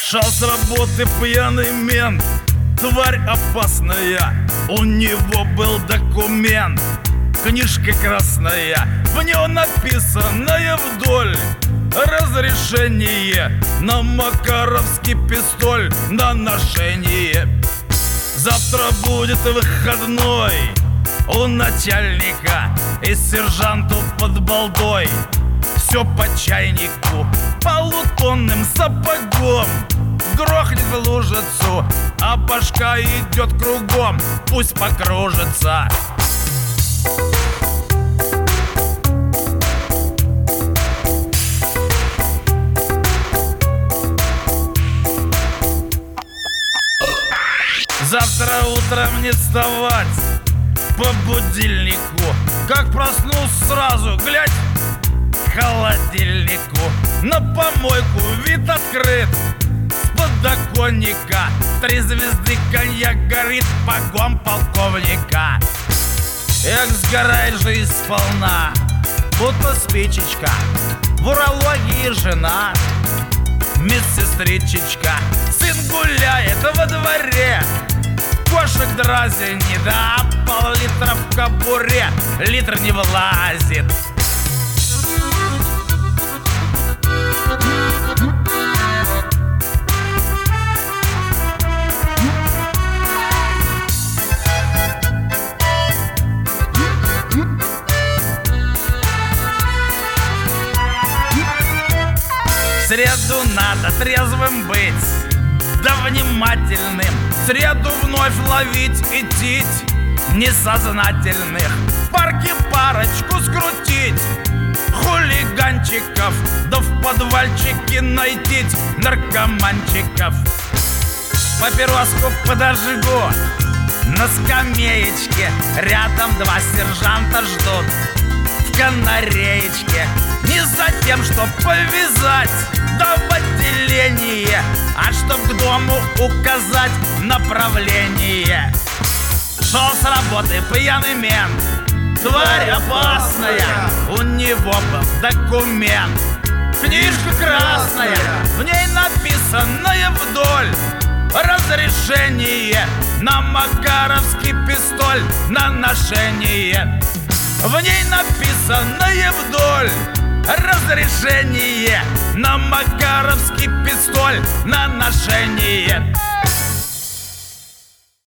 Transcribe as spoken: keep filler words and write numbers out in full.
Шел с работы пьяный мент, тварь опасная. У него был документ, книжка красная, в нем написанное вдоль разрешение на макаровский пистоль на ношение. Завтра будет выходной у начальника, и сержанту под балдой все по чайнику, полутонным сапогом грохнет в лужицу, а башка идет кругом, пусть покружится. Завтра утром не вставать по будильнику, как проснулся сразу, глядь, к холодильнику. На помойку вид открыт, с подоконника три звезды коньяк горит, погон полковника. Эх, сгорает жизнь сполна, будто спичечка, в урологии жена, медсестричечка. Сын гуляет во дворе, кошек дразнит, да пол-литра в кобуре, литр не влазит. В среду надо трезвым быть, да внимательным. В среду вновь ловить и тить несознательных. В парке парочку скрутить хулиганчиков, да в подвальчике найти наркоманчиков. Папироску подожгу на скамеечке, рядом два сержанта ждут в канареечке. Не за тем, чтоб повязать, да в отделение, а чтоб к дому указать направление. Шел с работы пьяный мент, тварь опасная, у него был документ, книжка красная, в ней написанное вдоль разрешение на макаровский пистоль на ношение. В ней написанное вдоль разрешение на макаровский пистоль на ношение.